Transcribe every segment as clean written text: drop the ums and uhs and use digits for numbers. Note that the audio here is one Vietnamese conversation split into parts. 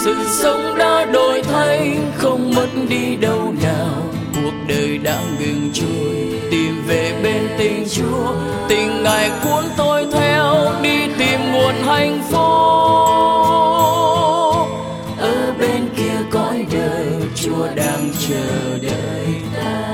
Sự sống đã đổi thay không mất đi đâu nào, cuộc đời đã ngừng trôi tìm về bên tình Chúa. Tình Ngài cuốn tôi theo đi tìm nguồn hạnh phúc. Ở bên kia cõi đời Chúa đang chờ đợi ta.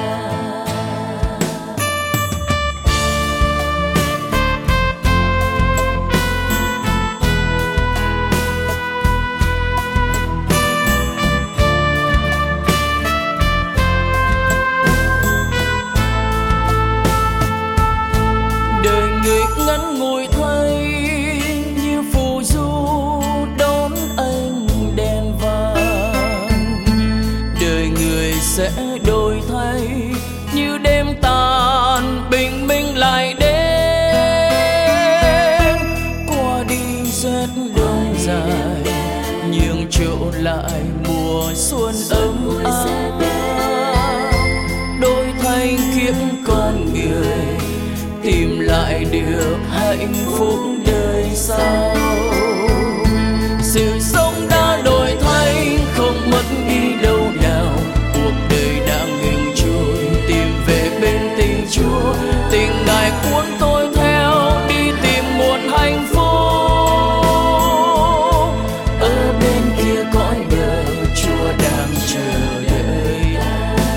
Ngắn ngủi thay như phù du đón ánh đèn vàng, đời người sẽ đổi thay như đêm tàn bình minh lại đến. Qua đi rét đông dài nhường chỗ lại mùa xuân ấm áp, đổi thay kiếp con người tìm lại được hạnh phúc đời sau. Sự sống đã đổi thay không mất đi đâu nào, cuộc đời đã ngừng trôi tìm về bên tình Chúa. Tình Ngài cuốn tôi theo đi tìm nguồn hạnh phúc. Ở bên kia cõi đời Chúa đang chờ đợi ta.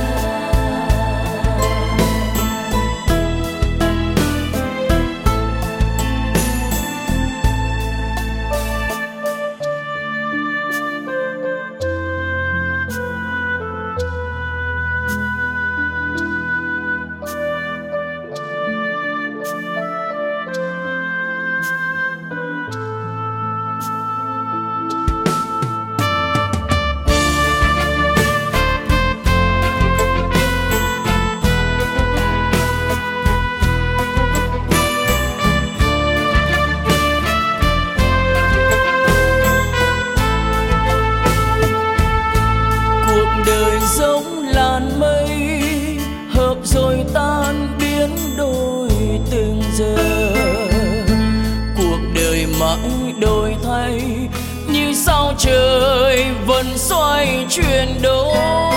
Đời giống làn mây hợp rồi tan biến đổi từng giờ. Cuộc đời mãi đổi thay như sao trời vẫn xoay chuyển đổi.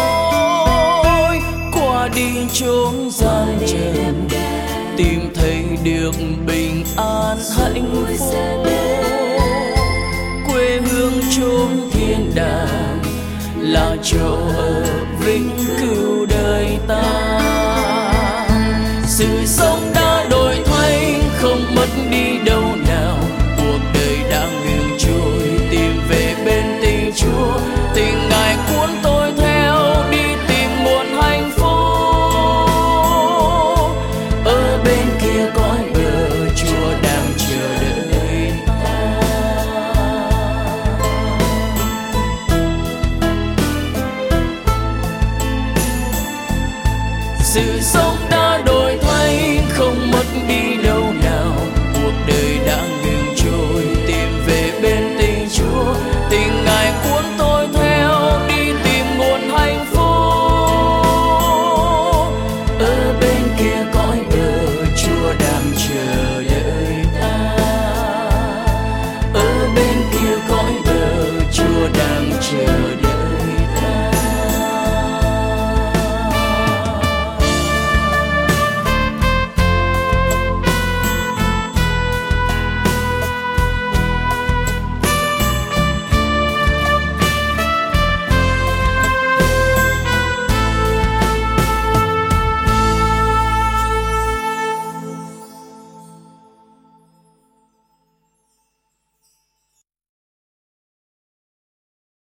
Qua đi chốn gian trần tìm thấy được bình an hạnh phúc. Quê hương chốn thiên đàng là chỗ